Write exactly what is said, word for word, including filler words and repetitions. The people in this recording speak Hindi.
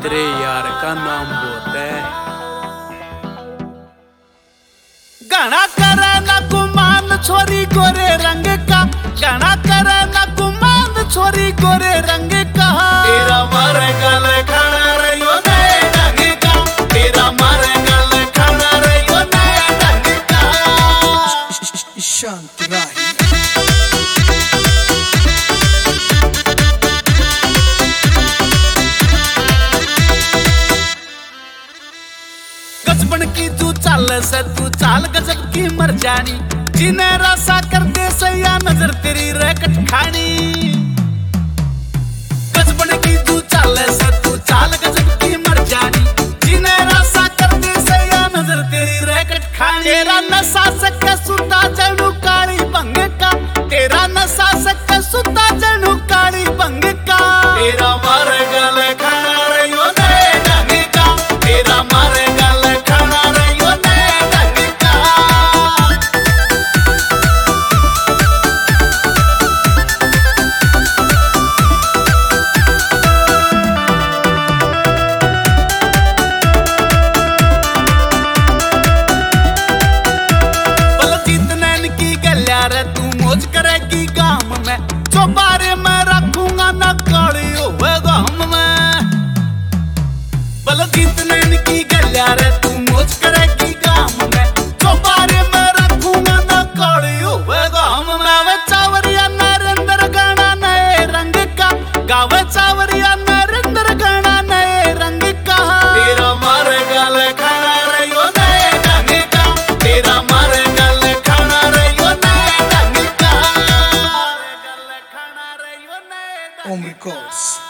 तेरे यार का नाम बहुत है। गाना करे ना गुमान छोरी गोरे रंग का, गाना करे ना गुमान छोरी गोरे रंग का। तेरा मारे गल खाना रहियो नए रंग का, तेरा मारे गल खाना रहियो नए रंग का। शांत राही गजबन की तू चाल से तू चाल गजब की मर जानी, जिन्हें रासा करते सया नजर तेरी रैकट खानी। गजबन की तू चाल से तू चाल गजब की मर जानी, जिन्हें रासा करते सया नजर तेरी रैकट खानी। तेरा नशा सके सुता जणू काली भंग का, तेरा नशा सके सुता जणू काली भंग का। तेरा मारे गल खाना रहियो नए ढंग का, तेरा मारे गल खाना रहियो नए ढंग का। बलजीत नैन की गल्या रे तू मौज करेगी गाम में, जो बारे में रखूंगा ना काली होवे गाम में। बलजीत नैन की गल्या रे तू मौज करेगी गाम में, जो बारे में रखूंगा ना काली होवे गाम में। गावे चावरिया नरेंद्र गाना नए रंग का, गावे चावरिया नरेंद्र गाना नए रंग का। तेरा मारे गल खाना रहियो नए ढंग का, तेरा मारे गल खाना रहियो नए ढंग का। गल खाना रहियो नए ढंग Omri Calls.